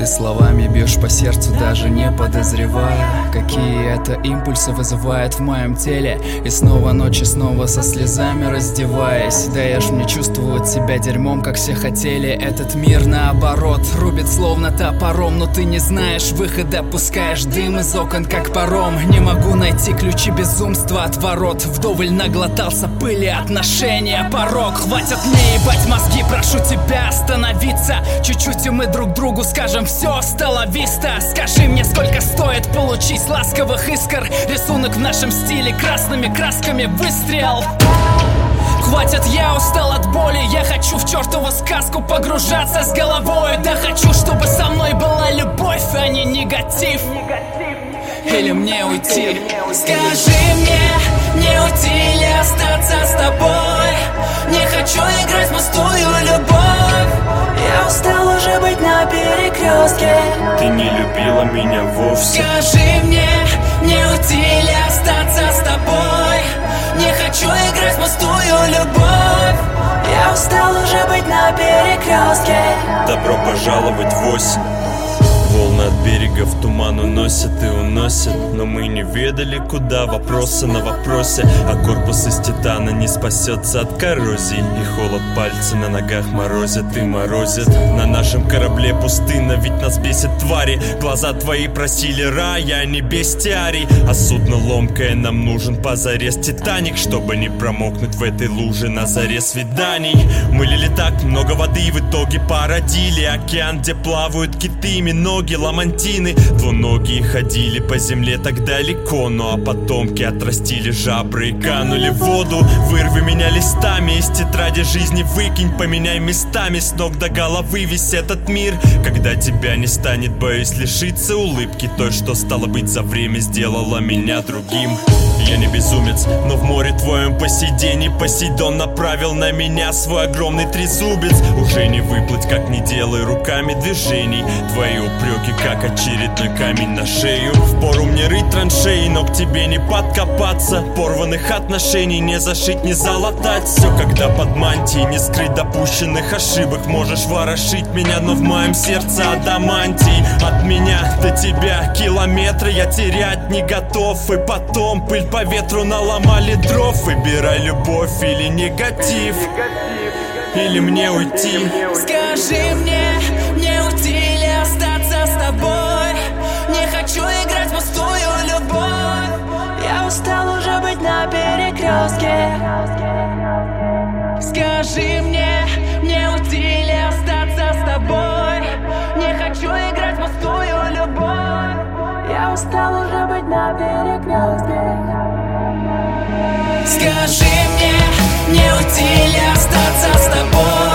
словами бьешь по сердцу, даже не подозревая, какие это импульсы вызывает в моем теле. И снова ночь, и снова со слезами раздеваясь, даешь мне чувствовать себя дерьмом, как все хотели. Этот мир наоборот рубит словно топором, но ты не знаешь выхода, пускаешь дым из окон, как паром. Не могу найти ключи безумства от ворот, вдоволь наглотался пыли, отношения порог. Хватит мне ебать мозги, прошу тебя остановиться чуть-чуть, и мы друг другу скажем: все, стало виста. Скажи мне, сколько стоит получить ласковых искр, рисунок в нашем стиле красными красками, выстрел. Хватит, я устал от боли, я хочу в чертову сказку погружаться с головой. Да хочу, чтобы со мной была любовь, а не негатив. Или мне уйти? Скажи мне, не уйти или остаться с тобой? Не хочу играть в пустую любовь. Я устал уже быть на перекрестке. Ты не любила меня вовсе. Скажи мне, не уйти или остаться с тобой? Не хочу играть в пустую любовь. Я устал уже быть на перекрестке. Добро пожаловать в осень. Волны от берега в туман уносят и уносят, но мы не ведали куда, вопросы на вопросе. А корпус из титана не спасется от коррозии, и холод пальцы на ногах морозят и морозят. На нашем корабле пустына, ведь нас бесит твари. Глаза твои просили рая, а не бестиарий. А судно ломкое, нам нужен позарез Титаник, чтобы не промокнуть в этой луже на заре свиданий. Мы лили так много воды и в итоге породили океан, где плавают киты, миноги, ламантины. Двуногие ходили по земле так далеко, ну а потомки отрастили жабры и канули в воду. Вырви меня листами из тетради жизни, выкинь, поменяй местами с ног до головы весь этот мир. Когда тебя не станет, боюсь лишиться улыбки той, что стало быть за время сделала меня другим. Я не безумец, но в море твоем по сей день и Посейдон направил на меня свой огромный трезубец. Уже не выплыть, как не делай руками движений. Твои упреки, как очередной камень на шею. Впору мне рыть траншеи, но к тебе не подкопаться. Порванных отношений не зашить, не залатать. Все, когда под мантией не скрыть допущенных ошибок. Можешь ворошить меня, но в моем сердце адамантий. От меня до тебя километры я терять не готов. И потом пыль по ветру наломали дров. Выбирай любовь или негатив, или мне уйти. Скажи мне, не уйти или остаться с тобой? Не хочу играть в пустую любовь. Я устал уже быть на перекрестке. Скажи мне, не уйти или остаться с тобой? Не хочу играть в пустую любовь. Я устал уже быть на перекрестке. Скажи мне, не уйти или остаться с тобой?